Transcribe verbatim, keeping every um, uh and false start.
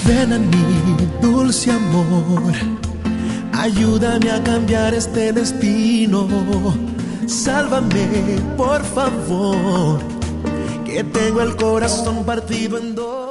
Ven a mí, dulce amor, ayúdame a cambiar este destino. Sálvame, por favor, que tengo el corazón partido en dos.